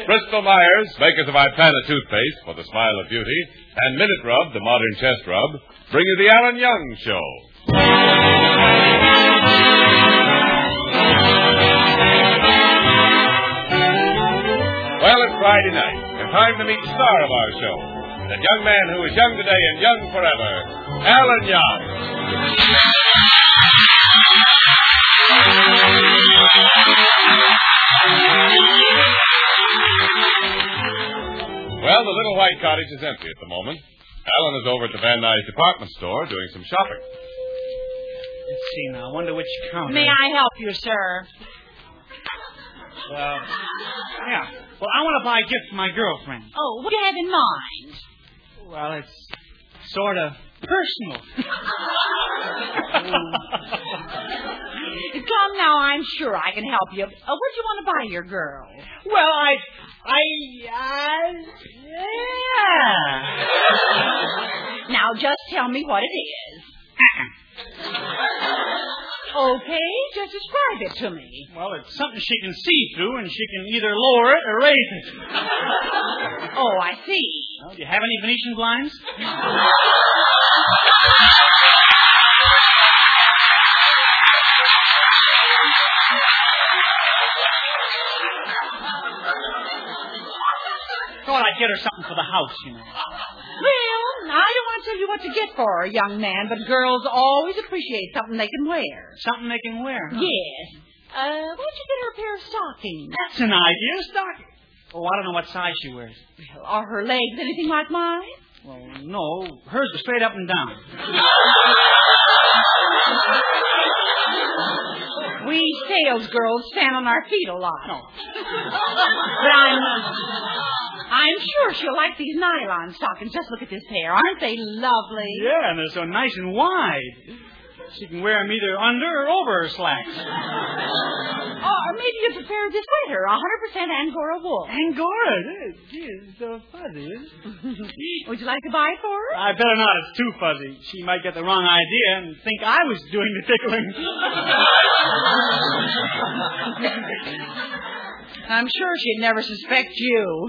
Bristol Myers, makers of Ipana toothpaste for the smile of beauty, and Minute Rub, the modern chest rub, bring you the Alan Young Show. Well, it's Friday night, and time to meet the star of our show, the young man who is young today and young forever, Alan Young. Well, the little white cottage is empty at the moment. Alan is over at the Van Nuys department store doing some shopping. Let's see now. I wonder which counter. May I help you, sir? Yeah. Well, I want to buy a gift for my girlfriend. Oh, what do you have in mind? Well, it's sort of personal. Come now, I'm sure I can help you. What do you want to buy your girl? Well, yeah. Now, just tell me what it is. Okay, just describe it to me. Well, it's something she can see through, and she can either lower it or raise it. Oh, I see. Well, do you have any Venetian blinds? Thought I'd get her something for the house, you know. Well, I don't want to tell you what to get for her, young man, but girls always appreciate something they can wear. Something they can wear? Huh? Yes. Why don't you get her a pair of stockings? That's an idea, stockings. Oh, I don't know what size she wears. Well, are her legs anything like mine? Well, no. Hers are straight up and down. We sales girls stand on our feet a lot. No. But I'm sure she'll like these nylon stockings. Just look at this pair. Aren't they lovely? Yeah, and they're so nice and wide. She can wear them either under or over her slacks. Or maybe you prefer this sweater, 100% Angora wool. Angora? Gee, it's so fuzzy. Would you like to buy it for her? I better not. It's too fuzzy. She might get the wrong idea and think I was doing the tickling. I'm sure she'd never suspect you.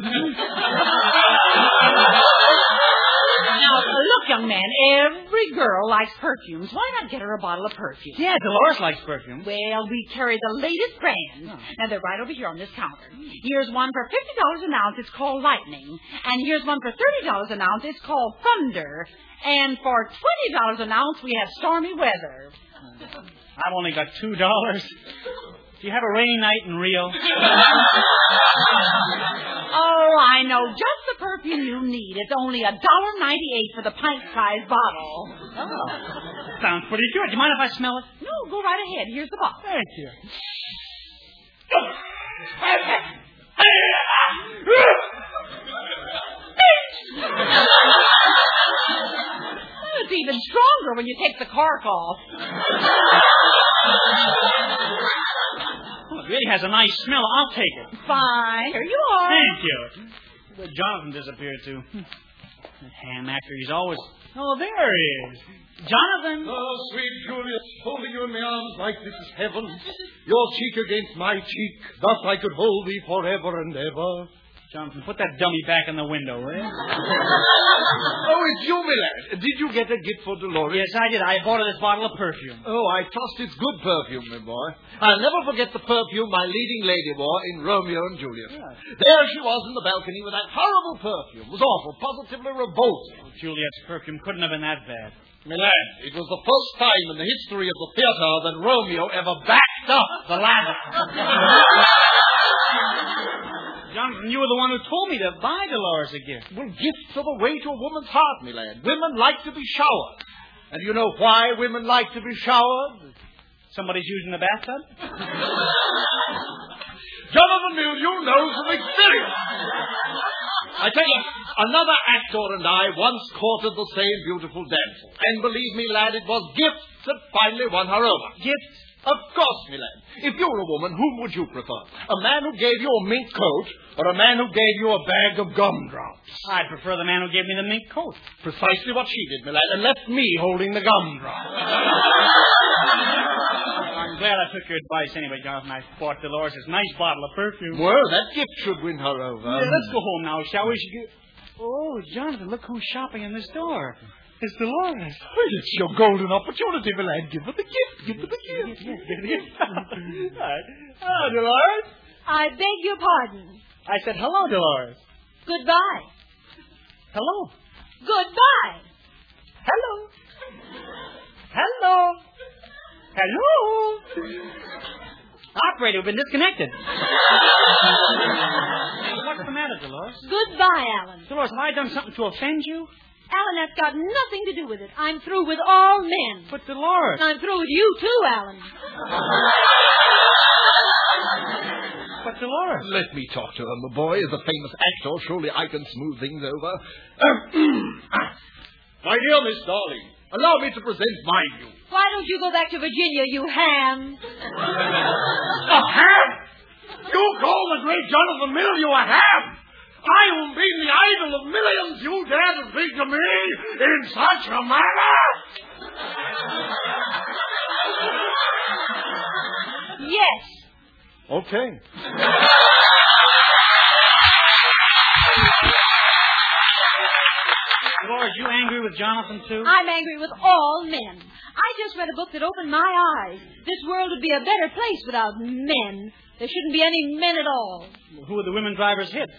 Now, look, young man, every girl likes perfumes. Why not get her a bottle of perfume? Yeah, Dolores likes perfume. Well, we carry the latest brands. Oh. Now, they're right over here on this counter. Here's one for $50 an ounce. It's called Lightning. And here's one for $30 an ounce. It's called Thunder. And for $20 an ounce, we have Stormy Weather. I've only got $2. Do you have a rainy night in Rio? Oh, I know just the perfume you need. It's only $1.98 for the pint-sized bottle. Oh, sounds pretty good. Do you mind if I smell it? No, go right ahead. Here's the bottle. Thank you. It's even stronger when you take the cork off. Well, it really has a nice smell. I'll take it. Fine. Here you are. Thank you. Where Jonathan disappeared to? That ham actor, he's always... Oh, there he is. Jonathan. Oh, sweet Julius, holding you in my arms like this is heaven. Your cheek against my cheek. Thus I could hold thee forever and ever. Jonathan, put that dummy back in the window, will you? Oh, it's you, my lad. Did you get a gift for Dolores? Yes, I did. I bought her this bottle of perfume. Oh, I trust it's good perfume, my boy. I'll never forget the perfume my leading lady wore in Romeo and Juliet. Yeah. There she was in the balcony with that horrible perfume. It was awful, positively revolting. Well, Juliet's perfume couldn't have been that bad. My lad, it was the first time in the history of the theater that Romeo ever backed up the ladder. Jonathan, you were the one who told me to buy Dolores a gift. Well, gifts are the way to a woman's heart, my lad. Women like to be showered. And you know why women like to be showered? Somebody's using the bathtub? Jonathan Mill, you know from experience. I tell you, another actor and I once courted the same beautiful damsel. And believe me, lad, it was gifts that finally won her over. Gifts? Of course, my lad. If you were a woman, whom would you prefer? A man who gave you a mink coat or a man who gave you a bag of gumdrops? I'd prefer the man who gave me the mink coat. Precisely what she did, my lad, and left me holding the gumdrops. I'm glad I took your advice anyway, Jonathan. I bought Dolores this nice bottle of perfume. Well, that gift should win her over. Yeah, let's go home now, shall we? Oh, Jonathan, look who's shopping in the store. It's Dolores. Well, it's your golden opportunity, my lad. Give her the gift. Give her the gift. Yes, give her the gift. All right. Hello, Dolores. I beg your pardon. I said hello, Dolores. Goodbye. Hello. Goodbye. Hello. Hello. Hello. Operator, we've been disconnected. What's the matter, Dolores? Goodbye, Alan. Dolores, have I done something to offend you? Alan, that's got nothing to do with it. I'm through with all men. But, Dolores... And I'm through with you, too, Alan. But, Dolores... Let me talk to her, my boy. As a famous actor, surely I can smooth things over. My dear Miss Darling, allow me to present my view. Why don't you go back to Virginia, you ham? A ham? You call the great Jonathan Mill you a ham? I who've been the idol of millions, you dare to speak to me in such a manner? Yes. Okay. Dolores, you angry with Jonathan, too? I'm angry with all men. I just read a book that opened my eyes. This world would be a better place without men. There shouldn't be any men at all. Who would the women drivers hit?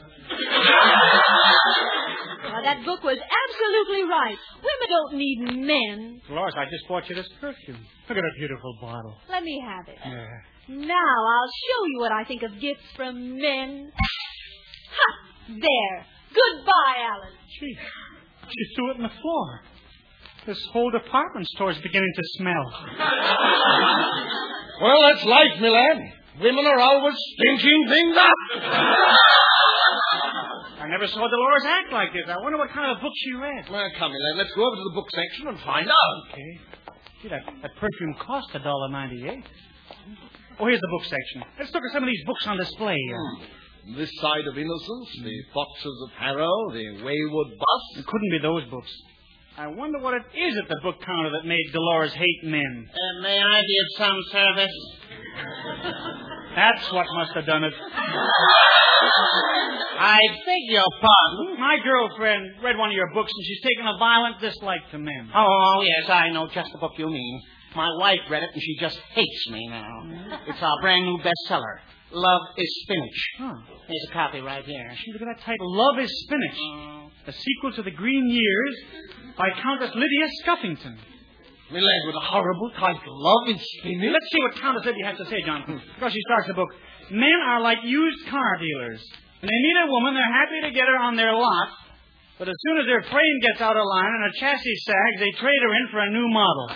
Now, that book was absolutely right. Women don't need men. Dolores, I just bought you this perfume. Look at her beautiful bottle. Let me have it. Yeah. Now, I'll show you what I think of gifts from men. Ha! There. Goodbye, Alan. Gee, she threw it on the floor. This whole department store is beginning to smell. Well, that's life, my lad. Women are always stinking things up. I never saw Dolores act like this. I wonder what kind of book she read. Well, come, my lad, let's go over to the book section and find out. Okay. Gee, that perfume cost $1.98. Oh, here's the book section. Let's look at some of these books on display. This Side of Innocence, The Foxes of Harrow, The Wayward Bus. It couldn't be those books. I wonder what it is at the book counter that made Dolores hate men. May I be of some service? That's what must have done it. I beg your pardon. My girlfriend read one of your books, and she's taken a violent dislike to men. Oh, yes, I know just the book you mean. My wife read it, and she just hates me now. It's our brand new bestseller, Love is Spinach. Huh. Here's a copy right here. Gee, look at that title, Love is Spinach. A sequel to The Green Years by Countess Lydia Scuffington. My lad, with a horrible title, Love is Spinach. Let's see what Countess Lydia has to say, Jonathan. Because she starts the book. Men are like used car dealers. When they meet a woman, they're happy to get her on their lot. But as soon as their frame gets out of line and her chassis sags, they trade her in for a new model.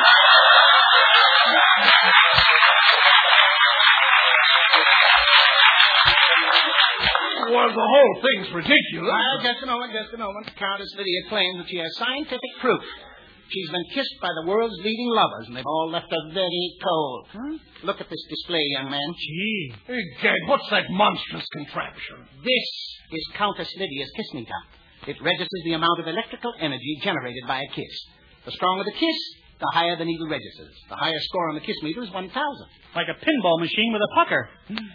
Well, the whole thing's ridiculous. Just a moment. Countess Lydia claims that she has scientific proof. She's been kissed by the world's leading lovers, and they've all left her very cold. Huh? Look at this display, young man. Gee. Hey, Gad, what's that monstrous contraption? This is Countess Lydia's kiss meter. It registers the amount of electrical energy generated by a kiss. The stronger the kiss, the higher the needle registers. The higher score on the kiss meter is 1,000. Like a pinball machine with a pucker.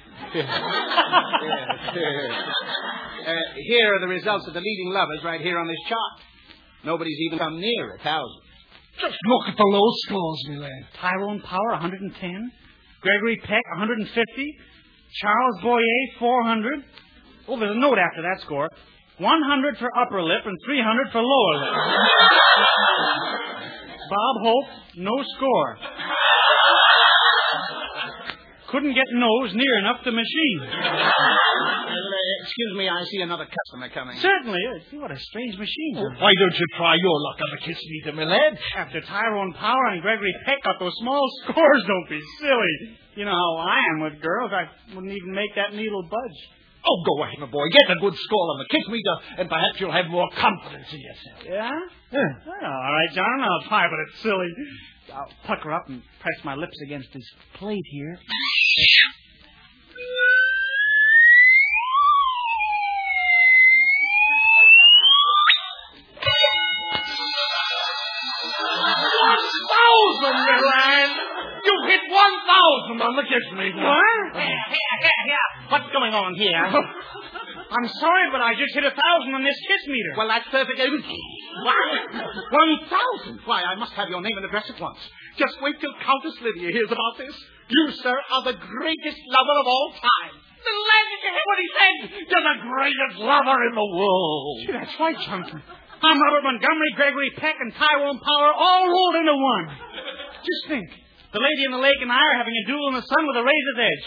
Here are the results of the leading lovers right here on this chart. Nobody's even come near 1,000. Just look at the low scores, my lad. Tyrone Power, 110. Gregory Peck, 150. Charles Boyer, 400. Oh, there's a note after that score. 100 for upper lip and 300 for lower lip. Bob Hope, no score. Couldn't get nose near enough to machine. Excuse me, I see another customer coming. Certainly. See what a strange machine. Why don't you try your luck on the kiss meter, my lad? After Tyrone Power and Gregory Peck got those small scores, don't be silly. You know how I am with girls. I wouldn't even make that needle budge. Oh, go ahead, my boy. Get a good score on the kiss meter, and perhaps you'll have more confidence in yourself. Yeah? Well, all right, John. I'll try, but it's silly. I'll pucker up and press my lips against his plate here. You've hit 1,000 on the kiss meter. What? Here. What's going on here? I'm sorry, but I just hit 1,000 on this kiss meter. Well, that's perfect. What? 1,000? Why, I must have your name and address at once. Just wait till Countess Lydia hears about this. You, sir, are the greatest lover of all time. The lad, did you hear what he said? You're the greatest lover in the world. Gee, that's right, Johnson. I'm Robert Montgomery, Gregory Peck, and Tyrone Power all rolled into one. Just think. The lady in the lake and I are having a duel in the sun with a razor's edge.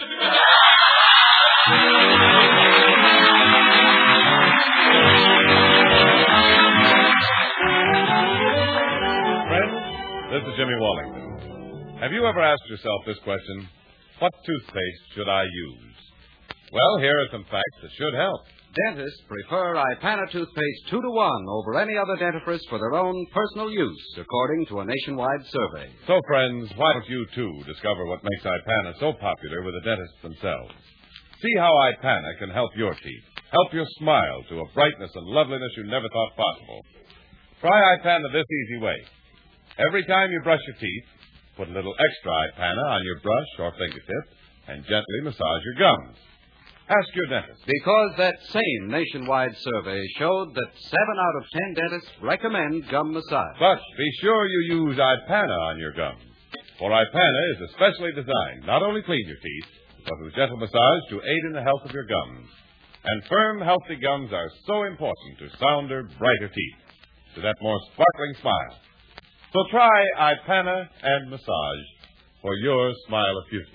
Friends, this is Jimmy Wallington. Have you ever asked yourself this question? What toothpaste should I use? Well, here are some facts that should help. Dentists prefer Ipana toothpaste 2 to 1 over any other dentifrice for their own personal use, according to a nationwide survey. So, friends, why don't you, too, discover what makes Ipana so popular with the dentists themselves? See how Ipana can help your teeth, help your smile to a brightness and loveliness you never thought possible. Try Ipana this easy way. Every time you brush your teeth, put a little extra Ipana on your brush or fingertip and gently massage your gums. Ask your dentist. Because that same nationwide survey showed that 7 out of 10 dentists recommend gum massage. But be sure you use Ipana on your gums. For Ipana is especially designed not only clean your teeth, but with gentle massage to aid in the health of your gums. And firm, healthy gums are so important to sounder, brighter teeth, to that more sparkling smile. So try Ipana and massage for your smile of beauty.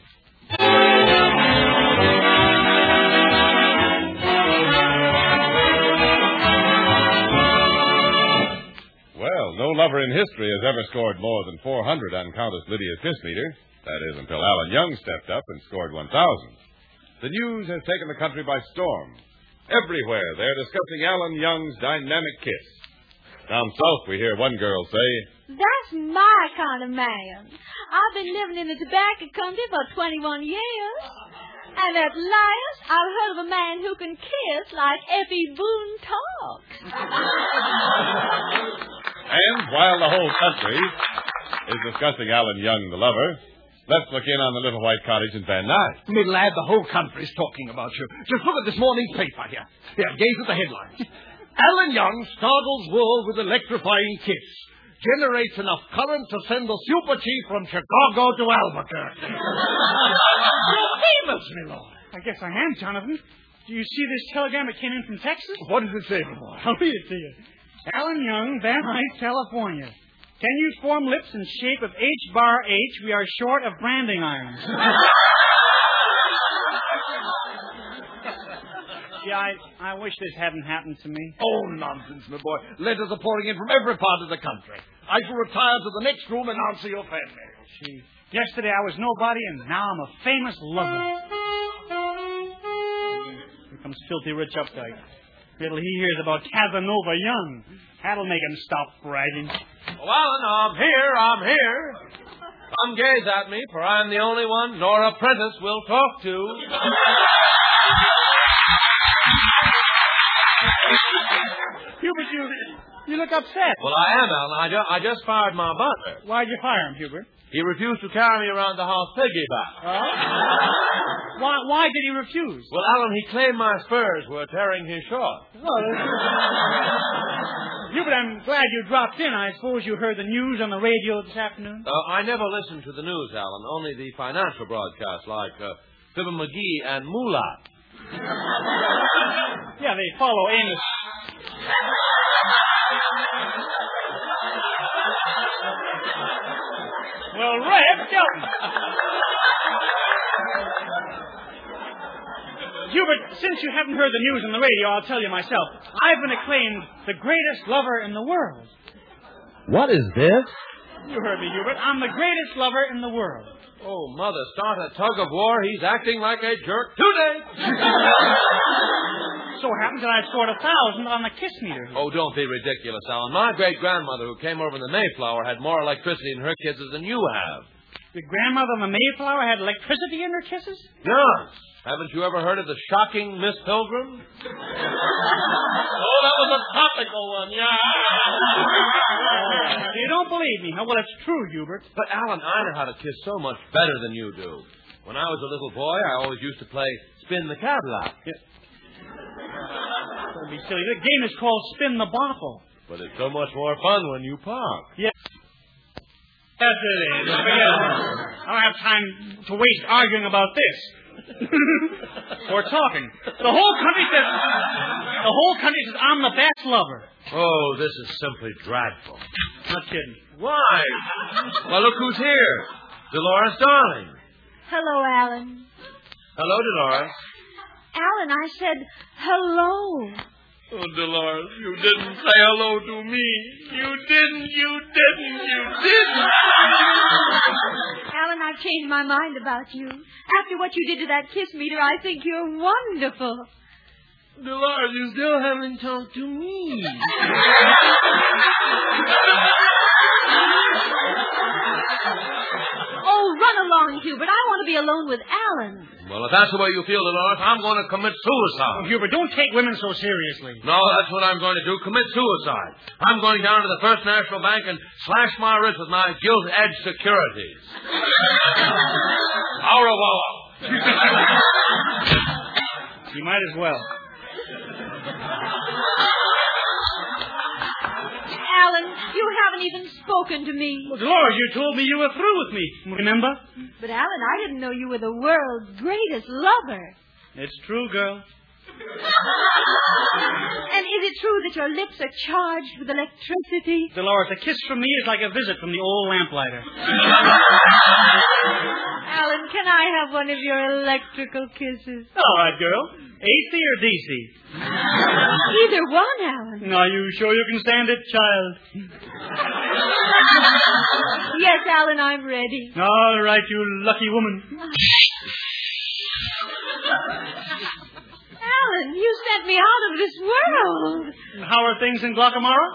Well, no lover in history has ever scored more than 400 on Countess Lydia's kiss meter. That is, until Alan Young stepped up and scored 1,000. The news has taken the country by storm. Everywhere they're discussing Alan Young's dynamic kiss. Down south, we hear one girl say, "That's my kind of man. I've been living in the tobacco country for 21 years. And at last, I've heard of a man who can kiss like Effie Boone talks." And while the whole country is discussing Alan Young, the lover, let's look in on the little white cottage in Van Nuys. Me lad, the whole country's talking about you. Just look at this morning's paper here. Here, gaze at the headlines. Alan Young startles world with electrifying kiss. Generates enough current to send the super chief from Chicago to Albuquerque. You're famous, my lord. I guess I am, Jonathan. Do you see this telegram that came in from Texas? What does it say, boy? I'll read it to you. Alan Young, Van Nuys, California. Can you form lips in shape of H bar H? We are short of branding irons. Yeah, I wish this hadn't happened to me. Oh, nonsense, my boy. Letters are pouring in from every part of the country. I shall retire to the next room and answer your fan mail. Gee, yesterday I was nobody, and now I'm a famous lover. Here comes Filthy Rich Updike. Wait till he hears about Casanova Young. That'll make him stop bragging. Oh, Alan, I'm here. Come gaze at me, for I'm the only one Nora Prentice will talk to. Hubert, you look upset. Well, I am, Alan. I just fired my butler. Why'd you fire him, Hubert? He refused to carry me around the house piggyback. Why did he refuse? Well, Alan, he claimed my spurs were tearing his shorts. Hubert, I'm glad you dropped in. I suppose you heard the news on the radio this afternoon? I never listen to the news, Alan. Only the financial broadcasts like Fibber McGee and Moolah. Yeah, they follow Amos. Well, Red Shelton. Hubert, since you haven't heard the news on the radio, I'll tell you myself. I've been acclaimed the greatest lover in the world. What is this? You heard me, Hubert. I'm the greatest lover in the world. Oh, Mother, start a tug of war. He's acting like a jerk today. So happens that I scored 1,000 on the kiss meter. Oh, don't be ridiculous, Alan. My great-grandmother who came over in the Mayflower had more electricity in her kisses than you have. Your grandmother on the Mayflower had electricity in her kisses? Yes. Haven't you ever heard of the shocking Miss Pilgrim? Oh, that was a topical one, yeah. You don't believe me, huh? Well, it's true, Hubert. But, Alan, I know how to kiss so much better than you do. When I was a little boy, I always used to play Spin the Cadillac. Yeah. Don't be silly. The game is called Spin the Bottle. But it's so much more fun when you park. Yes. Yes, it is. Forget it. I don't have time to waste arguing about this. Or talking. The whole country says I'm the best lover. Oh, this is simply dreadful. Not kidding. Why? Well, look who's here. Dolores Darling. Hello, Alan. Hello, Dolores. Alan, I said hello. Oh, Dolores, you didn't say hello to me. You didn't. Alan, I've changed my mind about you. After what you did to that kiss meter, I think you're wonderful. Dolores, you still haven't talked to me. Oh, run along, Hubert. I want to be alone with Alan. Well, if that's the way you feel, Dolores, I'm going to commit suicide. Oh, Hubert, don't take women so seriously. No, that's what I'm going to do. Commit suicide. I'm going down to the First National Bank and slash my wrist with my gilt-edged securities. Au revoir. You might as well. Alan, you haven't even spoken to me. Well, Dolores, you told me you were through with me. Remember? But, Alan, I didn't know you were the world's greatest lover. It's true, girl. And is it true that your lips are charged with electricity? Dolores, a kiss from me is like a visit from the old lamplighter. Alan, can I have one of your electrical kisses? All right, girl. AC or DC? Either one, Alan. Are you sure you can stand it, child? Yes, Alan, I'm ready. All right, you lucky woman. Alan, you sent me out of this world. How are things in Glockamara?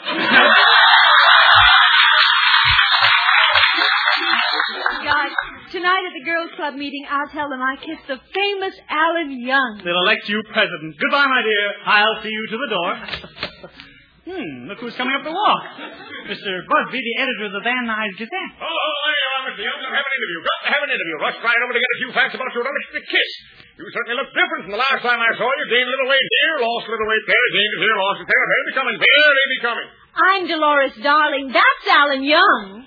God, tonight at the girls' club meeting, I'll tell them I kissed the famous Alan Young. They'll elect you president. Goodbye, my dear. I'll see you to the door. Look who's coming up the walk. Mr. Busby, the editor of the Van Nuys Gazette. Oh, there you are, Mr. Young. Have an interview. Got to have an interview. Rushed right over to get a few facts about your unexpected kiss. You certainly look different from the last time I saw you. Gained a little weight here, lost a little weight there, gained it here, lost it there. Barely becoming. I'm Dolores Darling. That's Alan Young.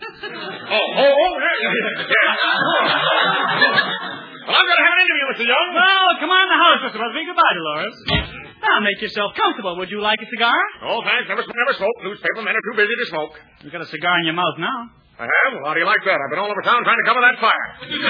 Well, I'm going to have an interview, Mr. Young. Well, come on in the house, Mr. Busby. Goodbye, Dolores. Now, make yourself comfortable. Would you like a cigar? Oh, thanks. Never smoked. Newspaper men are too busy to smoke. You've got a cigar in your mouth now. I have? Well, how do you like that? I've been all over town trying to cover that fire.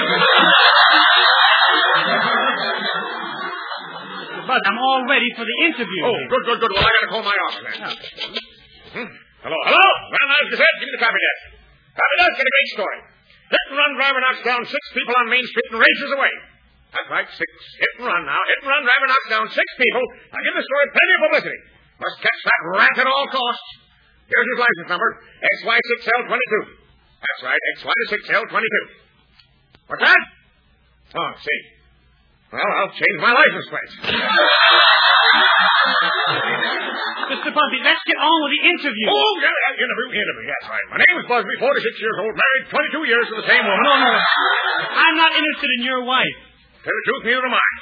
But I'm all ready for the interview. Oh, good. Well, I got to call my office then. Hello? Van Nuys Gazette, give me the copy desk. Copy desk, get a great story. Hit and run driver knocks down 6 people on Main Street and races away. That's right, 6. Hit and run now. Hit and run driver knocks down 6 people. Now give the story plenty of publicity. Must catch that rat at all costs. Here's his license number, XY6L22. That's right, XY6L22. What's that? Oh, see. Well, I'll change my license plate. Mr. Busby, let's get on with the interview. Oh, yeah, interview. That's right. My name is Busby, 46 years old, married 22 years to the same woman. No. I'm not interested in your wife. Tell the truth, neither am I.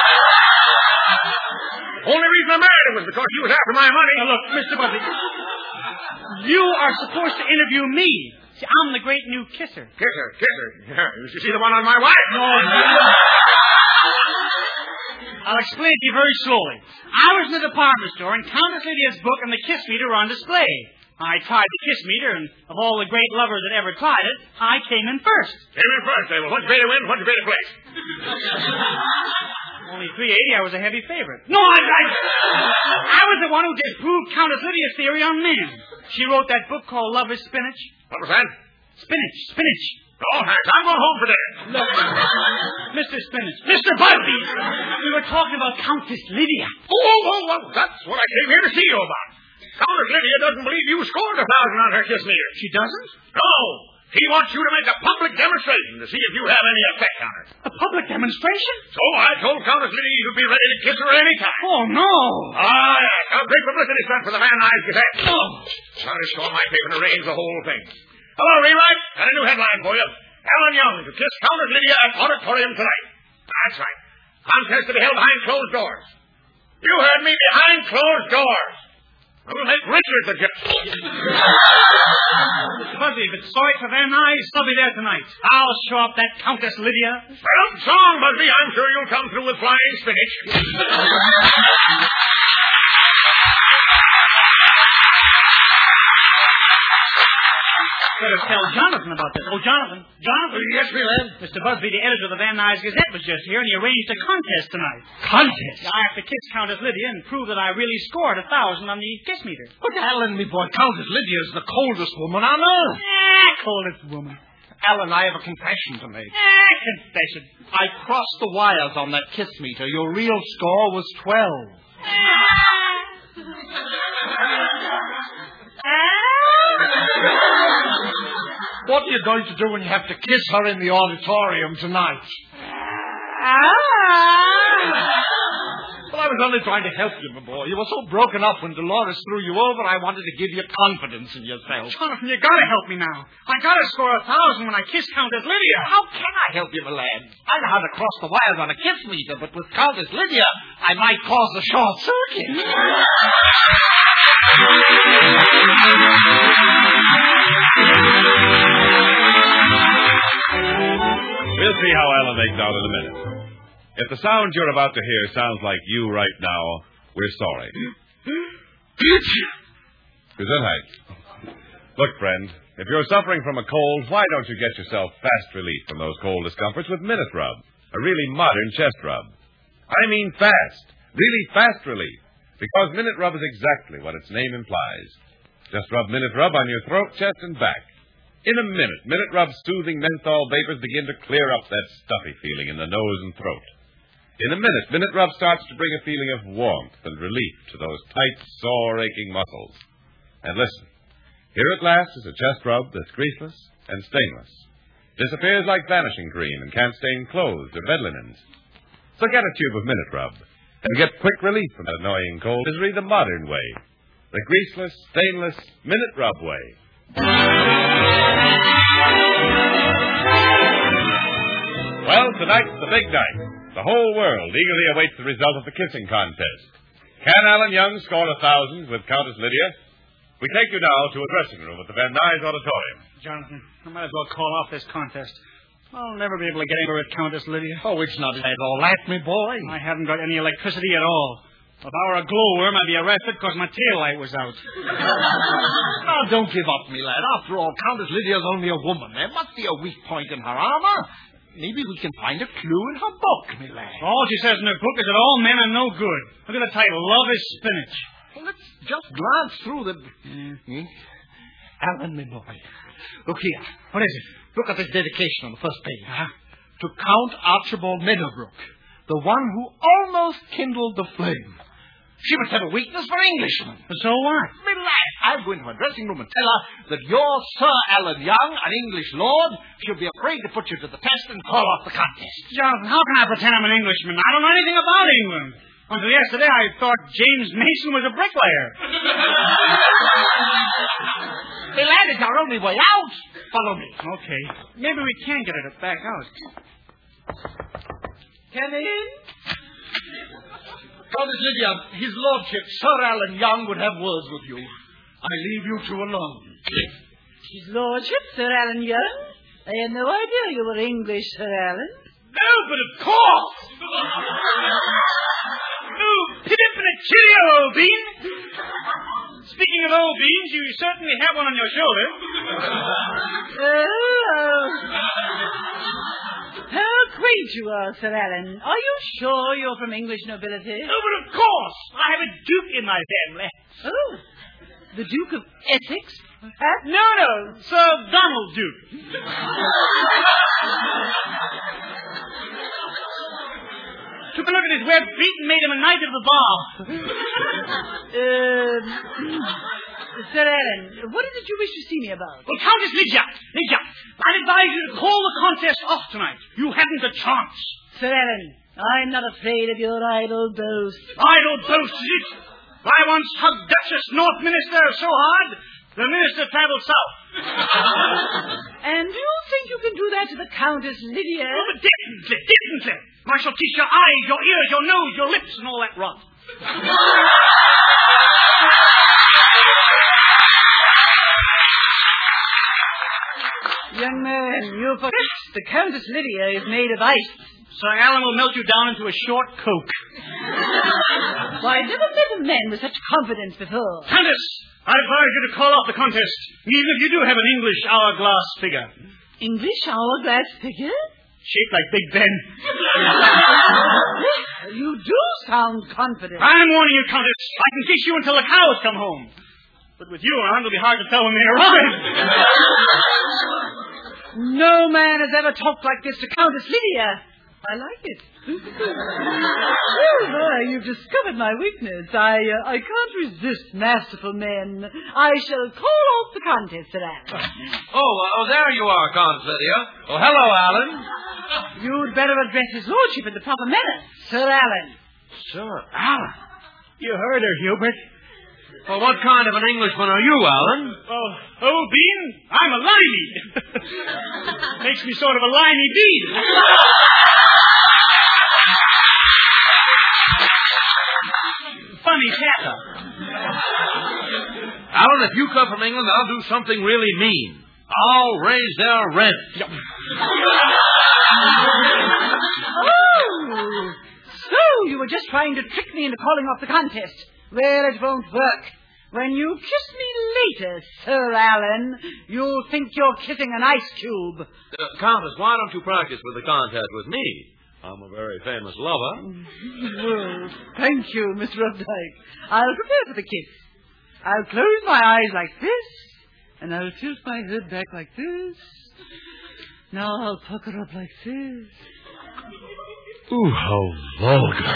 Only reason I married him was because he was after my money. Now, look, Mr. Busby, you are supposed to interview me. See, I'm the great new kisser. Kisser. Yeah, you should see the one on my wife. No. I'll explain to you very slowly. I was in the department store, and Countess Lydia's book and the kiss meter were on display. I tried the kiss meter, and of all the great lovers that ever tried it, I came in first. Came in first, eh? Well, what'd you pay to win? What'd you pay to place? Only $3.80. I was a heavy favorite. No, I was the one who disproved Countess Lydia's theory on men. She wrote that book called Love is Spinach. What was that? Spinach. Oh, thanks. I'm going home for dinner. Look, Mr. Spinach. Mr. Busby! We were talking about Countess Lydia. Oh, that's what I came here to see you about. Countess Lydia doesn't believe you scored 1,000 on her kiss meter. She doesn't? No. She wants you to make a public demonstration to see if you have any effect on her. A public demonstration? So I told Countess Lydia you'd be ready to kiss her any time. Oh, no. Ah, yes. A great publicity stunt for the Van Nuys Gazette. Oh. Trying to show my paper to arrange the whole thing. Hello, rewrite. Got a new headline for you. Alan Young to kiss Countess Lydia at auditorium tonight. That's right. Contest to be held behind closed doors. You heard me, behind closed doors. We'll make Richard the judge. Fuzzy, if it's sorry for Van Nuys, they'll be there tonight. I'll show up that Countess Lydia. Well, so long, Busby. I'm sure you'll come through with flying spinach. Better tell Jonathan about this. Oh, Jonathan. Jonathan. Yes, my lad. Mr. Busby, the editor of the Van Nuys Gazette, was just here, and he arranged a contest tonight. Contest? I have to kiss Countess Lydia and prove that I really scored 1,000 on the kiss meter. But Alan, me boy, Countess Lydia is the coldest woman on earth. Coldest woman. Alan, I have a confession to make. Confession. I crossed the wires on that kiss meter. Your real score was 12. What are you going to do when you have to kiss her in the auditorium tonight? Well, I was only trying to help you, my boy. You were so broken up when Dolores threw you over, I wanted to give you confidence in yourself. Jonathan, you gotta help me now. I gotta score 1,000 when I kiss Countess Lydia. How can I help you, my lad? I know how to cross the wires on a kiss meter, but with Countess Lydia, I might cause a short circuit. We'll see how Alan makes out in a minute. If the sound you're about to hear sounds like you right now, we're sorry. Gesundheit. Look, friend, if you're suffering from a cold, why don't you get yourself fast relief from those cold discomforts with Minute Rub, a really modern chest rub. I mean fast, really fast relief, because Minute Rub is exactly what its name implies. Just rub Minute Rub on your throat, chest, and back. In a minute, Minute Rub's soothing menthol vapors begin to clear up that stuffy feeling in the nose and throat. In a minute, Minute Rub starts to bring a feeling of warmth and relief to those tight, sore, aching muscles. And listen, here at last is a chest rub that's greaseless and stainless. Disappears like vanishing cream and can't stain clothes or bed linens. So get a tube of Minute Rub and get quick relief from that annoying cold misery the modern way. The greaseless, stainless Minute Rub way. Well, tonight's the big night. The whole world eagerly awaits the result of the kissing contest. Can Alan Young score 1,000 with Countess Lydia? We take you now to a dressing room at the Van Nuys Auditorium. Jonathan, I might as well call off this contest. I'll never be able to get anywhere with Countess Lydia. Oh, it's not at all that, me boy. I haven't got any electricity at all. If I were a glowworm, I'd be arrested because my tail light was out. Now, don't give up, me lad. After all, Countess Lydia's only a woman. There must be a weak point in her armor. Maybe we can find a clue in her book, me lad. All she says in her book is that all men are no good. Look at the title, Love is Spinach. Well, let's just glance through the... Alan, me boy. Look here. What is it? Look at this dedication on the first page. To Count Archibald Meadowbrook, the one who almost kindled the flame. She must have a weakness for Englishmen. So what? Me lad, I'll go into her dressing room and tell her that your Sir Alan Young, an English lord, should be afraid to put you to the test and call off the contest. Jonathan, how can I pretend I'm an Englishman? I don't know anything about England. Until yesterday, I thought James Mason was a bricklayer. Me lad, it's our only way out. Follow me. Okay. Maybe we can get her to back out. Come in. Countess Lydia, his lordship, Sir Alan Young, would have words with you. I leave you two alone. His lordship, Sir Alan Young? I had no idea you were English, Sir Alan. No, but of course. Oh, pip and a cheerio, old bean. Speaking of old beans, you certainly have one on your shoulder. How quaint you are, Sir Alan. Are you sure you're from English nobility? Oh, but of course. I have a duke in my family. Oh, the Duke of Essex? No, Sir Donald Duke. Took a look at his webbed feet and made him a knight of the bar. Sir Alan, what is it you wish to see me about? Well, Countess Lydia, I'd advise you to call the contest off tonight. You haven't a chance. Sir Alan, I'm not afraid of your idle boast. Idle boast, is it? I once hugged Duchess North Minister so hard, the minister traveled south. And do you think you can do that to the Countess Lydia? Oh, but definitely. I shall kiss your eyes, your ears, your nose, your lips, and all that rot. Young man, you forget the Countess Lydia is made of ice. Sir Alan will melt you down into a short Coke. Why, I never met a man with such confidence before. Countess, I advise you to call off the contest, even if you do have an English hourglass figure. English hourglass figure? Shaped like Big Ben. You do sound confident. I'm warning you, Countess. I can kiss you until the cows come home. But with you around, it'll be hard to tell when they arrive. No man has ever talked like this to Countess Lydia. I like it. Oh, you've discovered my weakness. I can't resist masterful men. I shall call off the contest, Sir Alan. Oh, there you are, Countess Lydia. Oh, hello, Alan. You'd better address his lordship in the proper manner, Sir Alan. Sir Alan? You heard her, Hubert. Well, what kind of an Englishman are you, Alan? Oh, Bean, I'm a limey. Makes me sort of a limey bean. Funny chatter. Alan, if you come from England, I'll do something really mean. I'll raise their rent. Oh, so you were just trying to trick me into calling off the contest. Well, it won't work. When you kiss me later, Sir Alan, you'll think you're kissing an ice cube. Countess, why don't you practice with the contest with me? I'm a very famous lover. Well, thank you, Mr. Updike. I'll prepare for the kiss. I'll close my eyes like this, and I'll tilt my head back like this. Now I'll pucker up like this. Ooh, how vulgar.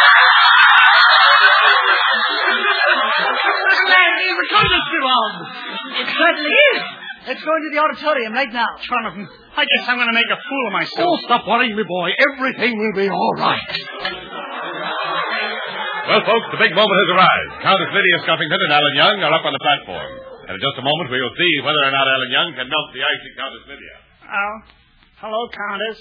The contest belongs. It certainly is. Let's go into the auditorium right now. Jonathan, I guess I'm going to make a fool of myself. Oh, stop worrying me, boy. Everything will be all right. Well, folks, the big moment has arrived. Countess Lydia Scuffington and Alan Young are up on the platform. And in just a moment, we will see whether or not Alan Young can melt the icy Countess Lydia. Oh, hello, Countess.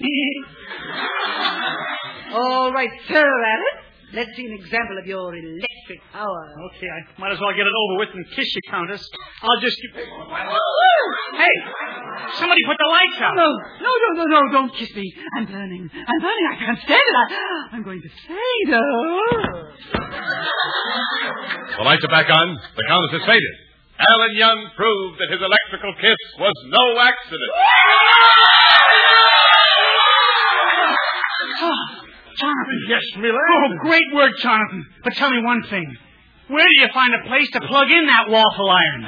All right, Sir Alan. Let's see an example of your electric power. Okay, I might as well get it over with and kiss you, Countess. I'll just keep... Hey, somebody put the lights out. No, don't kiss me. I'm burning. I can't stand it. I'm going to faint. The lights are back on. The Countess has fainted. Alan Young proved that his electrical kiss was no accident. Jonathan. Yes, Miller. Oh, great word, Jonathan. But tell me one thing. Where do you find a place to plug in that waffle iron?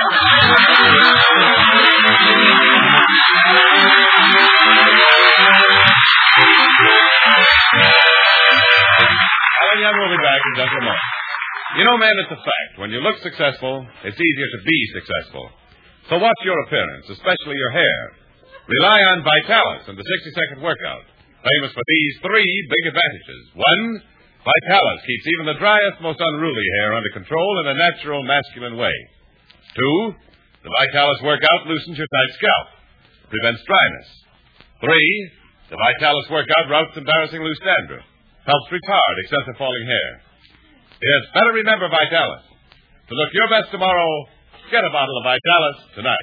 Alan Young will be back in just a moment. You know, man, it's a fact. When you look successful, it's easier to be successful. So watch your appearance, especially your hair. Rely on Vitalis and the 60-second workout. Famous for these three big advantages. One, Vitalis keeps even the driest, most unruly hair under control in a natural, masculine way. Two, the Vitalis workout loosens your tight scalp, prevents dryness. Three, the Vitalis workout routs embarrassing loose dandruff, helps retard excessive falling hair. Yes, better remember Vitalis. To look your best tomorrow, get a bottle of Vitalis tonight.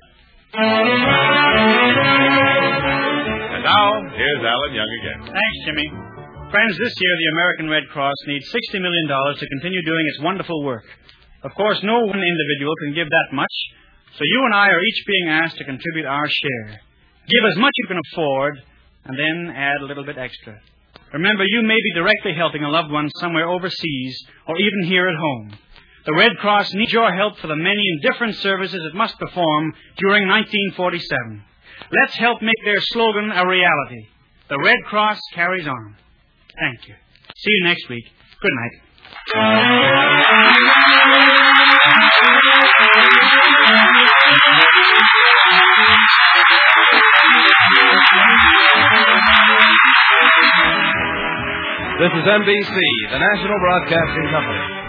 And now, here's Alan Young again. Thanks, Jimmy. Friends, this year the American Red Cross needs $60 million to continue doing its wonderful work. Of course, no one individual can give that much, so you and I are each being asked to contribute our share. Give as much you can afford, and then add a little bit extra. Remember, you may be directly helping a loved one somewhere overseas or even here at home. The Red Cross needs your help for the many and different services it must perform during 1947. Let's help make their slogan a reality. The Red Cross carries on. Thank you. See you next week. Good night. This is NBC, the National Broadcasting Company.